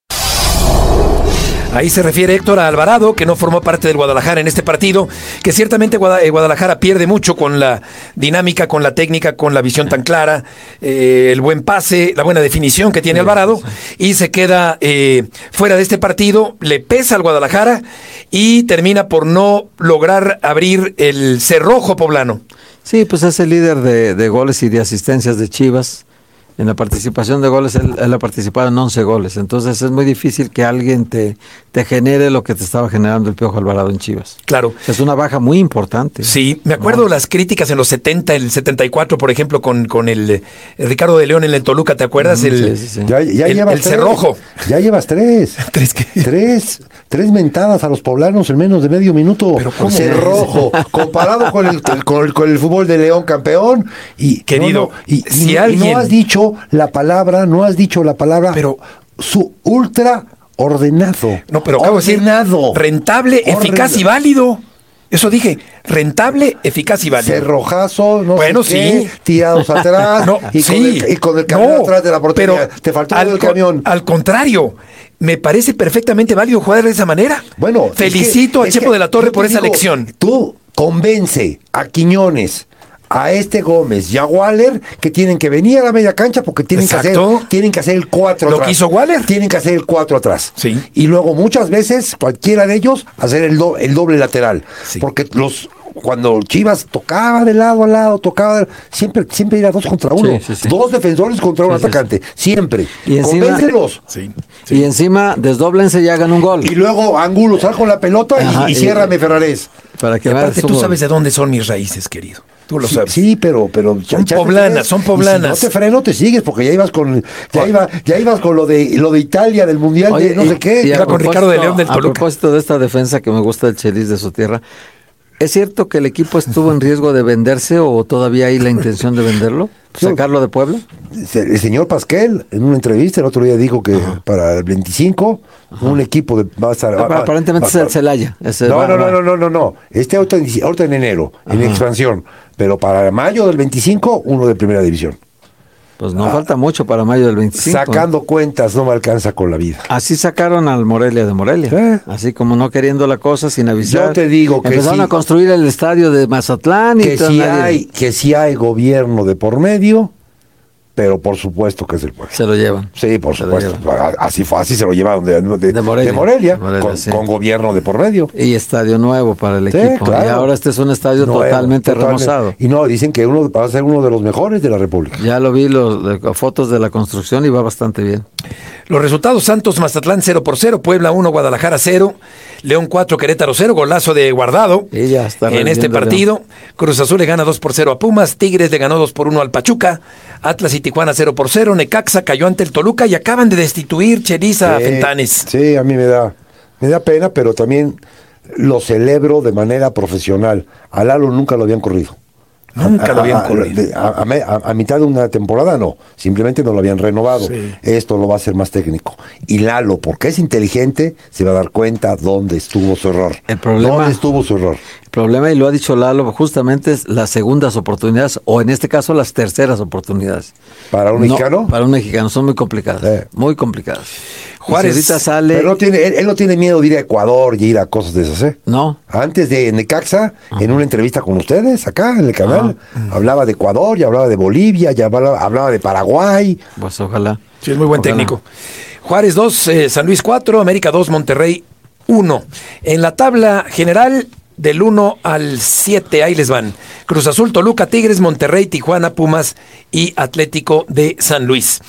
Ahí se refiere Héctor a Alvarado, que no formó parte del Guadalajara en este partido, que ciertamente Guadalajara pierde mucho con la dinámica, con la técnica, con la visión tan clara, eh, el buen pase, la buena definición que tiene Alvarado, y se queda eh, fuera de este partido, le pesa al Guadalajara y termina por no lograr abrir el cerrojo poblano. Sí, pues es el líder de, de goles y de asistencias de Chivas. En la participación de goles, él, él ha participado en once goles. Entonces es muy difícil que alguien te, te genere lo que te estaba generando el Piojo Alvarado en Chivas. Claro. Es una baja muy importante. Sí, me acuerdo no. las críticas en los setenta, el setenta y cuatro, por ejemplo, con, con el, el Ricardo de León en el Toluca, ¿te acuerdas? Mm, el sí, sí, sí. Ya, ya el, llevas el tres. cerrojo. Ya llevas tres. ¿Tres qué? Tres. Tres mentadas a los poblanos en menos de medio minuto. Pero ¿cómo? Cerrojo, comparado con el, con, el, con el fútbol de León campeón. Y, Querido, no, no, y, si y, alguien... y no has dicho la palabra, no has dicho la palabra, pero su ultra ordenado. No, pero acabo de decir rentable, Orden... eficaz y válido. Eso dije, rentable, eficaz y válido. Cerrojazo, no bueno, sé qué, sí. tirados atrás, no, y, sí. con el, y con el camión no, atrás de la portería. Pero te faltó al, el camión. Al contrario, me parece perfectamente válido jugar de esa manera. Bueno, felicito es que, a Chepo que de la Torre por esa digo, elección. Tú convence a Quiñones, a este Gómez y a Waller que tienen que venir a la media cancha porque tienen Exacto. que hacer tienen que hacer el cuatro atrás. ¿Lo que hizo Waller? Tienen que hacer el cuatro atrás. Sí. Y luego muchas veces cualquiera de ellos hacer el, do, el doble lateral. Sí. Porque los cuando Chivas tocaba de lado a lado, tocaba siempre siempre era dos contra uno. Sí, sí, sí. Dos defensores contra un sí, atacante, sí, sí. siempre. Y encima, Convéncelos. Sí, sí. Y encima desdóblense y hagan un gol. Y luego Angulo sal con la pelota Ajá, y, y, y ciérrame Ferrares. Para que aparte tú sabes de dónde son mis raíces, querido. Tú lo sí, sabes. Sí, pero, pero son ya, poblanas, son poblanas. Si no te freno, te sigues, porque ya ibas con, ya iba, ya ibas con lo de lo de Italia, del mundial, Oye, de no y, sé qué. Iba con Ricardo de León del Toluca. A propósito de esta defensa que me gusta del Chelis de su tierra, ¿es cierto que el equipo estuvo en riesgo de venderse o todavía hay la intención de venderlo? ¿Sacarlo de Puebla? El señor Pasquel, en una entrevista el otro día dijo que Ajá. para el veinticinco Ajá. un equipo de va a estar, va, aparentemente va, es el Celaya. No, va, no, no, no, no, no, no. Este ahorita en, ahorita en enero, Ajá. en expansión, pero para mayo del veinticinco uno de primera división. Pues no ah, falta mucho para mayo del veinticinco. Sacando ¿eh? cuentas no me alcanza con la vida. Así sacaron al Morelia de Morelia. ¿Eh? Así como no queriendo la cosa, sin avisar. Yo te digo que empezaron sí, a construir el estadio de Mazatlán. Que y si hay, que si hay gobierno de por medio, pero por supuesto que es el pueblo. Se lo llevan. Sí, por se supuesto. Así fue, así se lo llevaron de, de, de Morelia, de Morelia, de Morelia con, sí. con gobierno de por medio. Y estadio nuevo para el sí, equipo. Claro. Y ahora este es un estadio nuevo, totalmente, totalmente remozado. Y no, dicen que uno va a ser uno de los mejores de la República. Ya lo vi, los, los fotos de la construcción y va bastante bien. Los resultados: Santos Mazatlán cero por cero, Puebla uno, Guadalajara cero, León cuatro, Querétaro cero, golazo de Guardado y ya está en este partido. León. Cruz Azul le gana dos por cero a Pumas, Tigres le ganó dos por uno al Pachuca, Atlas y Tijuana cero por cero, Necaxa cayó ante el Toluca y acaban de destituir Cheriza sí, Fentanes. Sí, a mí me da, me da pena, pero también lo celebro de manera profesional. A Lalo nunca lo habían corrido. Nunca a, lo habían corrido. A, a, a, a mitad de una temporada no, simplemente no lo habían renovado. Sí. Esto lo va a hacer más técnico. Y Lalo, porque es inteligente, se va a dar cuenta dónde estuvo su error. El problema, ¿Dónde estuvo su error? El problema, y lo ha dicho Lalo, justamente es las segundas oportunidades, o en este caso las terceras oportunidades. ¿Para un no, mexicano? Para un mexicano, son muy complicadas. Eh. Muy complicadas. Juárez si ahorita sale. Pero no tiene, él, él no tiene miedo de ir a Ecuador y ir a cosas de esas, ¿eh? No. Antes de Necaxa, Ajá. en una entrevista con ustedes, acá en el canal, Ajá. hablaba de Ecuador, y hablaba de Bolivia, ya hablaba, hablaba de Paraguay. Pues ojalá. Sí, es muy buen ojalá. técnico. Juárez dos, eh, San Luis cuatro, América dos, Monterrey uno. En la tabla general, del uno al siete, ahí les van: Cruz Azul, Toluca, Tigres, Monterrey, Tijuana, Pumas y Atlético de San Luis.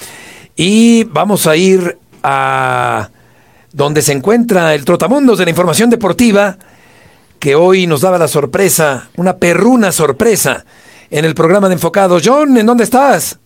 Y vamos a ir a donde se encuentra el trotamundos de la información deportiva, que hoy nos daba la sorpresa, una perruna sorpresa, en el programa de Enfocados. John, ¿en dónde estás?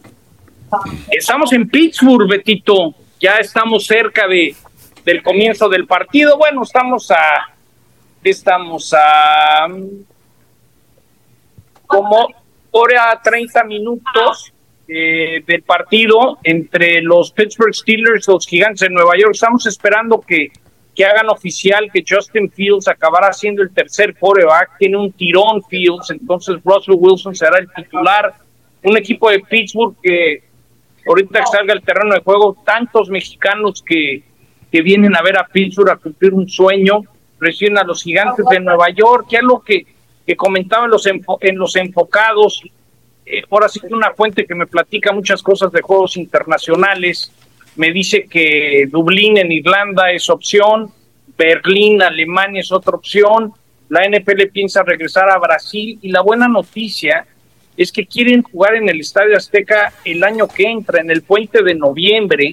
Estamos en Pittsburgh, Betito. Ya estamos cerca de del comienzo del partido. Bueno, estamos a estamos a como hora treinta minutos eh, del partido entre los Pittsburgh Steelers y los Gigantes de Nueva York. Estamos esperando que, que hagan oficial que Justin Fields acabará siendo el tercer quarterback. Tiene un tirón Fields, entonces Russell Wilson será el titular. Un equipo de Pittsburgh que ahorita que salga al terreno de juego, tantos mexicanos que, que vienen a ver a Pittsburgh a cumplir un sueño, reciben a los Gigantes de Nueva York, que es lo que, que comentaba en los, enfo, en los enfocados. Eh, ahora sí que una fuente que me platica muchas cosas de juegos internacionales, me dice que Dublín en Irlanda es opción, Berlín, Alemania es otra opción, la N F L piensa regresar a Brasil, y la buena noticia es que quieren jugar en el Estadio Azteca el año que entra, en el puente de noviembre,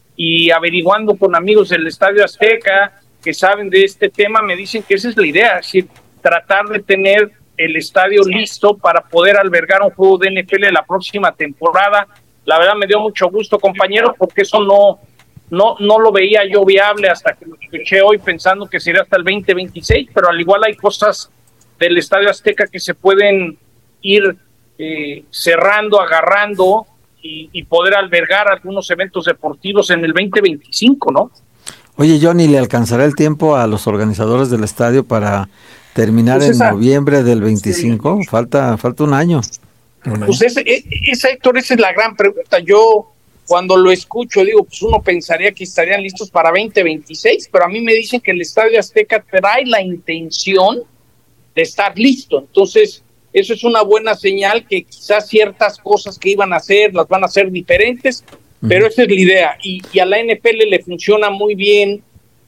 y averiguando con amigos del Estadio Azteca que saben de este tema, me dicen que esa es la idea, es decir, tratar de tener el estadio listo para poder albergar un juego de N F L la próxima temporada. La verdad me dio mucho gusto, compañero, porque eso no, no, no lo veía yo viable hasta que lo escuché hoy, pensando que sería hasta el veinte veintiséis, pero al igual hay cosas del Estadio Azteca que se pueden ir eh, cerrando, agarrando y, y poder albergar algunos eventos deportivos en el veinte veinticinco, ¿no? Oye, Johnny, ¿le alcanzará el tiempo a los organizadores del estadio para terminar pues esa, en noviembre del veinticinco? Sí. Falta falta un año. Pues ese, esa, Héctor, esa es la gran pregunta. Yo cuando lo escucho digo, pues uno pensaría que estarían listos para veinte veintiséis, pero a mí me dicen que el Estadio Azteca trae la intención de estar listo. Entonces, eso es una buena señal, que quizás ciertas cosas que iban a hacer las van a hacer diferentes, uh-huh. pero esa es la idea. Y, y a la N F L le funciona muy bien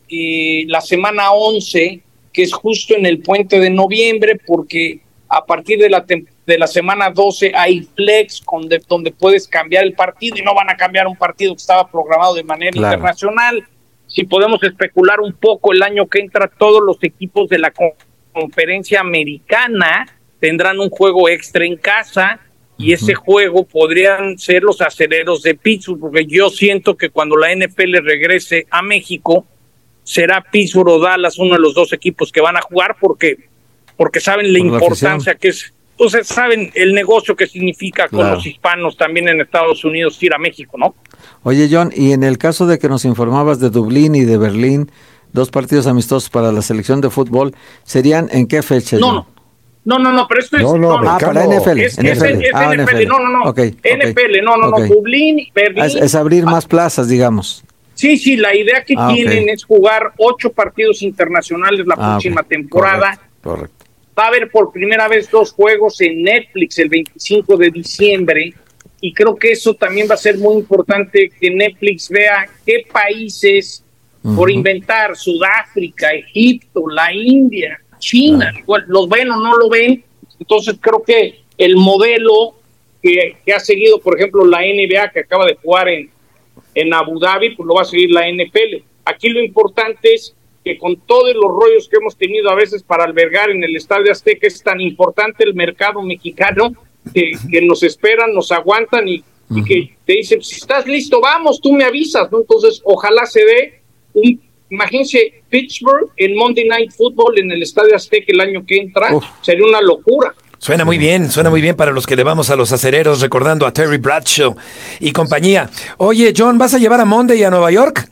eh, la semana once, que es justo en el puente de noviembre, porque a partir de la, de la semana doce hay flex con de, donde puedes cambiar el partido, y no van a cambiar un partido que estaba programado de manera claro. internacional. Si podemos especular un poco, el año que entra todos los equipos de la conferencia americana tendrán un juego extra en casa, y uh-huh. ese juego podrían ser los Acereros de Pittsburgh, porque yo siento que cuando la N F L regrese a México, será Pittsburgh o Dallas uno de los dos equipos que van a jugar, porque porque saben la Por importancia la que es, entonces saben el negocio que significa claro. con los hispanos también en Estados Unidos ir a México, ¿no? Oye, John, y en el caso de que nos informabas de Dublín y de Berlín, dos partidos amistosos para la selección de fútbol, ¿serían en qué fecha? No, no. No, no, no, pero esto es... No, no, ah, para N F L. Es, N F L. es, es ah, N F L, no, no, no. Okay, N F L, okay. no, no, okay. no, Dublín, Berlín... Es, es abrir más plazas, digamos. Sí, sí, la idea que ah, tienen okay. es jugar ocho partidos internacionales la ah, próxima okay. temporada. Correcto, correcto. Va a haber por primera vez dos juegos en Netflix el veinticinco de diciembre, y creo que eso también va a ser muy importante, que Netflix vea qué países, uh-huh. por inventar, Sudáfrica, Egipto, la India, China, uh-huh. igual, los ven o no lo ven. Entonces creo que el modelo que, que ha seguido, por ejemplo, la N B A, que acaba de jugar en, en Abu Dhabi, pues lo va a seguir la N F L. Aquí lo importante es que con todos los rollos que hemos tenido a veces para albergar en el Estadio Azteca, es tan importante el mercado mexicano, que, que nos esperan, nos aguantan, y, uh-huh. y que te dicen, si estás listo, vamos, tú me avisas, ¿no? Entonces, ojalá se dé un, imagínense, Pittsburgh en Monday Night Football en el Estadio Azteca el año que entra, Uf. sería una locura. Suena muy bien, suena muy bien para los que le vamos a los acereros, recordando a Terry Bradshaw y compañía. Oye, John, ¿vas a llevar a Monday a Nueva York?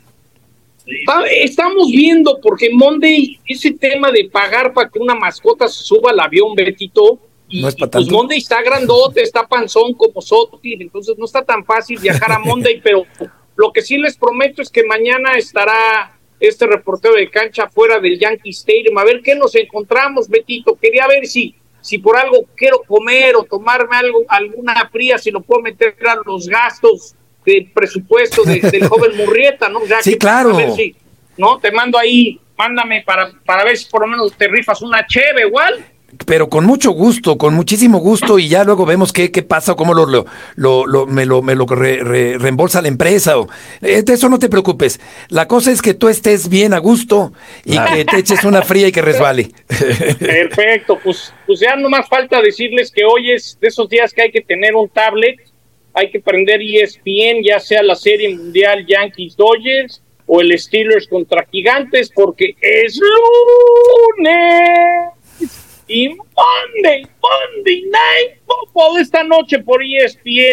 Estamos viendo, porque Monday, ese tema de pagar para que una mascota se suba al avión, Betito, y, ¿No es y pues Monday está grandote, está panzón como Sotil, entonces no está tan fácil viajar a Monday, pero lo que sí les prometo es que mañana estará este reportero de cancha fuera del Yankee Stadium, a ver qué nos encontramos, Betito. Quería ver si, si por algo quiero comer o tomarme algo, alguna fría, si lo puedo meter a los gastos del presupuesto de, del joven Murrieta, ¿no? Ya sí, que, claro. A ver si, ¿no? Te mando ahí, mándame para, para ver si por lo menos te rifas una cheve igual. Pero con mucho gusto, con muchísimo gusto, y ya luego vemos qué, qué pasa o cómo lo, lo, lo, lo, me lo, me lo re, re, reembolsa la empresa. O, eh, de eso no te preocupes. La cosa es que tú estés bien a gusto y ah. que te eches una fría y que resbale. Perfecto, pues, pues ya no más falta decirles que hoy es de esos días que hay que tener un tablet, hay que prender E S P N, ya sea la Serie Mundial Yankees-Dodgers o el Steelers contra Gigantes, porque es lunes. Y Monday, Monday Night Football esta noche por E S P N.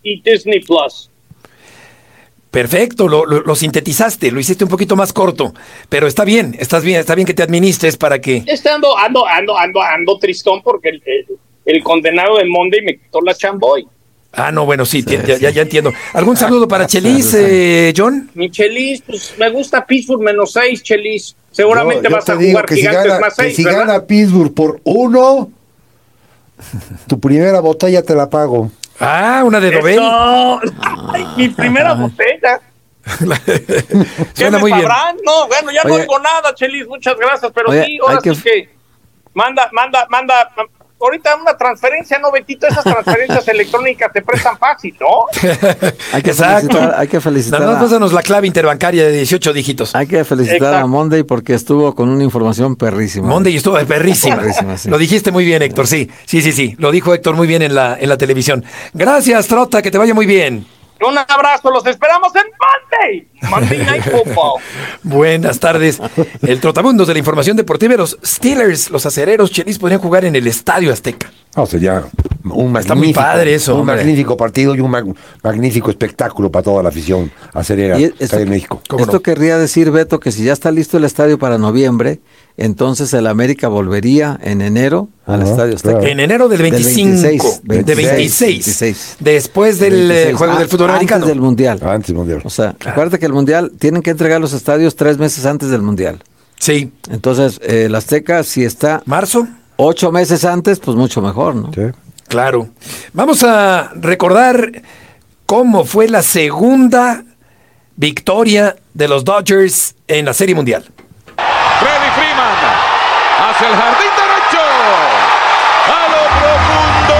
y Disney Plus. Perfecto, lo, lo, lo sintetizaste, lo hiciste un poquito más corto, pero está bien, estás bien, está bien que te administres para que... Este ando, ando, ando, ando, ando tristón porque el, el, el condenado de Monday me quitó la chamboy. Ah, no, bueno, sí, sí, ya, ya, ya entiendo. ¿Algún saludo para Chelis, eh, John? Mi Chelis, pues me gusta Pittsburgh menos seis, Chelis. Seguramente yo, yo vas a digo jugar que Gigantes si gana, más seis, que si ¿verdad? gana Pittsburgh por uno, tu primera botella te la pago. Ah, una de Nobel. Ay, mi primera botella. ¿Qué me muy bien. sabrán? No, bueno, ya no Oye. oigo nada, Chelis, muchas gracias, pero Oye, sí, ahora hay que- sí que manda, manda, manda, ahorita una transferencia, no, Betito, esas transferencias electrónicas te prestan fácil, ¿no? Hay que Exacto. felicitar, hay que felicitar Nada más a- pásanos la clave interbancaria de dieciocho dígitos. Hay que felicitar Exacto. a Monday porque estuvo con una información perrísima. Monday estuvo perrísima. Perrísima, sí. Lo dijiste muy bien, Héctor, sí, sí, sí, sí. Lo dijo Héctor muy bien en la, en la televisión. Gracias, Trota, que te vaya muy bien. Un abrazo, los esperamos en Monday. Monday Night Football. Buenas tardes. El trotabundos de la información deportiva de los Steelers, los acereros, Chelis, podrían jugar en el Estadio Azteca. No, sería un magnífico, Está muy padre eso, un hombre. magnífico partido y un mag- magnífico espectáculo para toda la afición acerera Y acá esto, en México. esto querría decir, Beto, que si ya está listo el estadio para noviembre, entonces el América volvería en enero al Ajá, Estadio Azteca. claro. En enero del veinticinco, de veintiséis, veintiséis. después del eh, veintiséis. juego Ah, del fútbol antes americano. del Mundial. Antes del Mundial. O sea, acuérdate que el Mundial, tienen que entregar los estadios tres meses antes del Mundial. Sí. Entonces, eh, el Azteca, si está ¿Marzo? ocho meses antes, pues mucho mejor, ¿no? Sí. Claro. Vamos a recordar cómo fue la segunda victoria de los Dodgers en la Serie Mundial. Freddy Freeman hacia el jardín derecho. A lo profundo.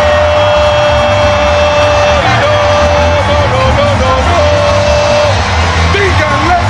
No, no, no, no, no. Díganle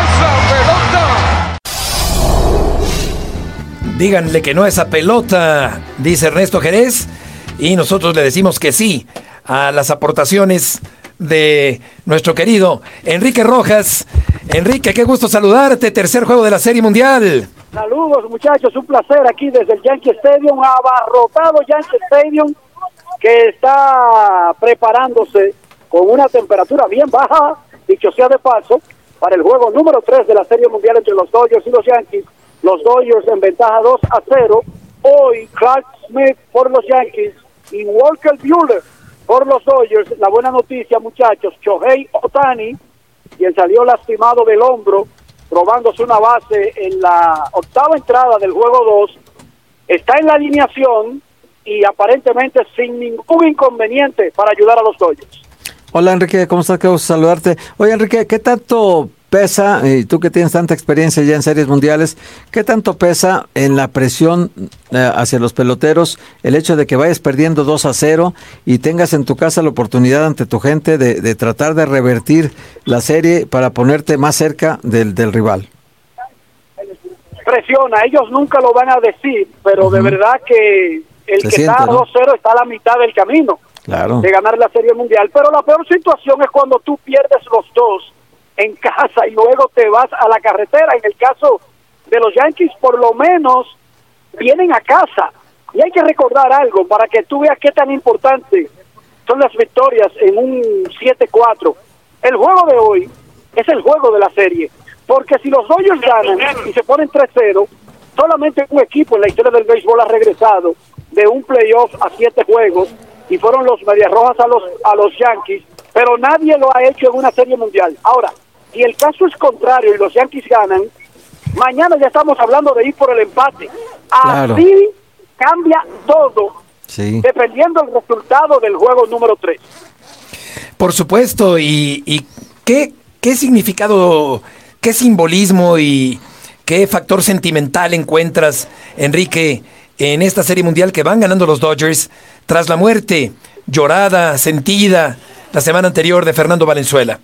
que no es la pelota. Díganle que no a esa pelota, dice Ernesto Jerez, y nosotros le decimos que sí a las aportaciones de nuestro querido Enrique Rojas. Enrique, qué gusto saludarte, tercer juego de la Serie Mundial. Saludos muchachos, un placer aquí desde el Yankee Stadium, abarrotado Yankee Stadium, que está preparándose con una temperatura bien baja, dicho sea de paso, para el juego número tres de la Serie Mundial entre los Dodgers y los Yankees. Los Dodgers en ventaja dos a cero. Hoy Clark Smith por los Yankees y Walker Buehler por los Dodgers. La buena noticia, muchachos, Shohei Ohtani, quien salió lastimado del hombro, probándose una base en la octava entrada del juego dos, está en la alineación y aparentemente sin ningún inconveniente para ayudar a los Dodgers. Hola Enrique, ¿cómo estás? Qué gusto saludarte. Oye Enrique, ¿qué tanto pesa, y tú que tienes tanta experiencia ya en series mundiales, qué tanto pesa en la presión eh, hacia los peloteros el hecho de que vayas perdiendo dos a cero y tengas en tu casa la oportunidad ante tu gente de, de tratar de revertir la serie para ponerte más cerca del, del rival? Presiona, ellos nunca lo van a decir, pero uh-huh. de verdad que el Se que siente, está a ¿no? dos cero está a la mitad del camino Claro. de ganar la Serie Mundial, pero la peor situación es cuando tú pierdes los dos en casa y luego te vas a la carretera. En el caso de los Yankees, por lo menos vienen a casa. Y hay que recordar algo para que tú veas qué tan importante son las victorias en un siete cuatro. El juego de hoy es el juego de la serie, porque si los Dodgers ganan y se ponen tres cero, solamente un equipo en la historia del béisbol ha regresado de un playoff a siete juegos, y fueron los Medias Rojas a los, a los Yankees, pero nadie lo ha hecho en una serie mundial. Ahora, si el caso es contrario y los Yankees ganan, mañana ya estamos hablando de ir por el empate. Claro. Así cambia todo, Sí. dependiendo del resultado del juego número tres. Por supuesto, y, y qué, qué significado, qué simbolismo y qué factor sentimental encuentras, Enrique, en esta Serie Mundial que van ganando los Dodgers tras la muerte llorada, sentida, la semana anterior de Fernando Valenzuela.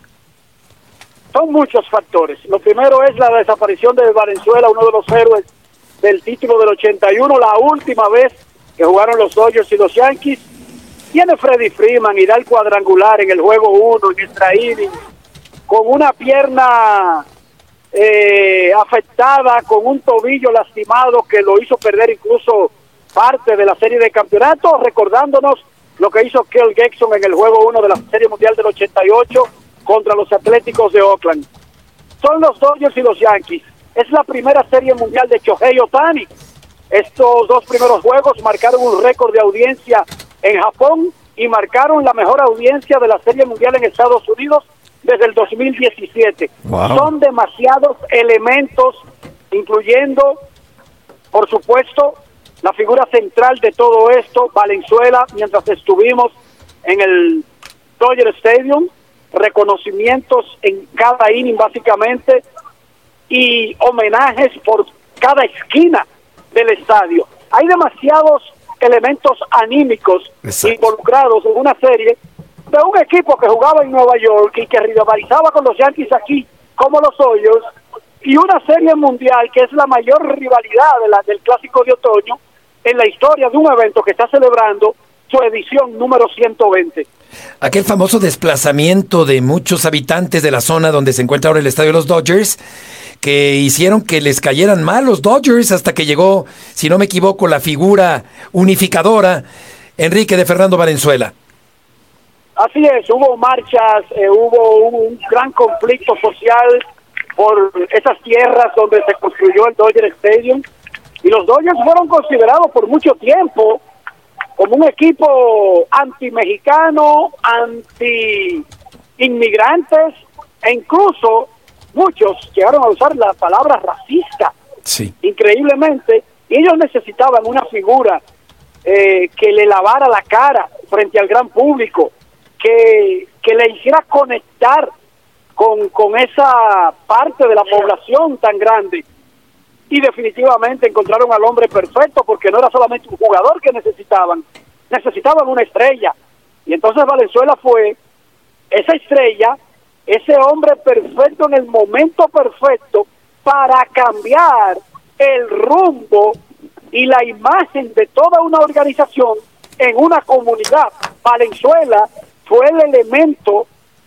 Son muchos factores. Lo primero es la desaparición de Valenzuela, uno de los héroes del título del ochenta y uno, la última vez que jugaron los Dodgers y los Yankees. Tiene Freddy Freeman y da el cuadrangular en el juego uno, en extra inning, con una pierna eh, afectada, con un tobillo lastimado que lo hizo perder incluso parte de la serie de campeonato, recordándonos lo que hizo Kel Gibson en el juego uno de la Serie Mundial del ochenta y ocho contra los Atléticos de Oakland. Son los Dodgers y los Yankees. Es la primera Serie Mundial de Shohei Ohtani. Estos dos primeros juegos marcaron un récord de audiencia en Japón y marcaron la mejor audiencia de la Serie Mundial en Estados Unidos desde el dos mil diecisiete. Wow. Son demasiados elementos, incluyendo, por supuesto, la figura central de todo esto, Valenzuela, mientras estuvimos en el Dodger Stadium, reconocimientos en cada inning básicamente y homenajes por cada esquina del estadio. Hay demasiados elementos anímicos Exacto. involucrados en una serie de un equipo que jugaba en Nueva York y que rivalizaba con los Yankees aquí como los Dodgers, y una serie mundial que es la mayor rivalidad de la, del Clásico de Otoño en la historia de un evento que está celebrando su edición número ciento veinte. Aquel famoso desplazamiento de muchos habitantes de la zona donde se encuentra ahora el estadio de los Dodgers, que hicieron que les cayeran mal los Dodgers hasta que llegó, si no me equivoco, la figura unificadora, Enrique, de Fernando Valenzuela. Así es, hubo marchas, eh, hubo un gran conflicto social por esas tierras donde se construyó el Dodger Stadium, y los Dodgers fueron considerados por mucho tiempo como un equipo anti-mexicano, anti-inmigrantes, e incluso muchos llegaron a usar la palabra racista, sí. increíblemente, y ellos necesitaban una figura eh, que le lavara la cara frente al gran público, que, que le hiciera conectar con, con esa parte de la población tan grande. Y definitivamente encontraron al hombre perfecto, porque no era solamente un jugador que necesitaban, necesitaban una estrella. Y entonces Valenzuela fue esa estrella, ese hombre perfecto en el momento perfecto para cambiar el rumbo y la imagen de toda una organización en una comunidad. Valenzuela fue el elemento,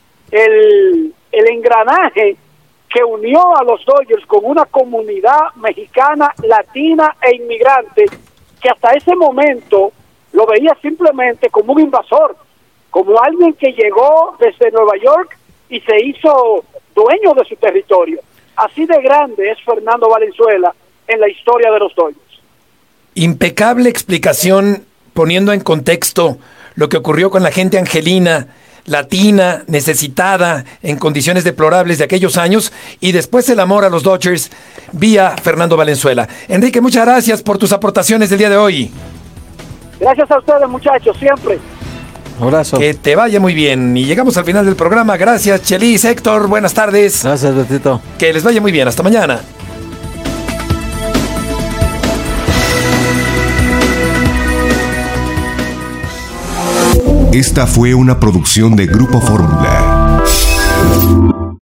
el, el engranaje que unió a los Dodgers con una comunidad mexicana, latina e inmigrante, que hasta ese momento lo veía simplemente como un invasor, como alguien que llegó desde Nueva York y se hizo dueño de su territorio. Así de grande es Fernando Valenzuela en la historia de los Dodgers. Impecable explicación, poniendo en contexto lo que ocurrió con la gente angelina, latina, necesitada, en condiciones deplorables de aquellos años, y después el amor a los Dodgers vía Fernando Valenzuela. Enrique, muchas gracias por tus aportaciones del día de hoy. Gracias a ustedes, muchachos, siempre. Abrazo. Que te vaya muy bien. Y llegamos al final del programa. Gracias, Chelis, Héctor, buenas tardes. Gracias, Betito. Que les vaya muy bien. Hasta mañana. Esta fue una producción de Grupo Fórmula.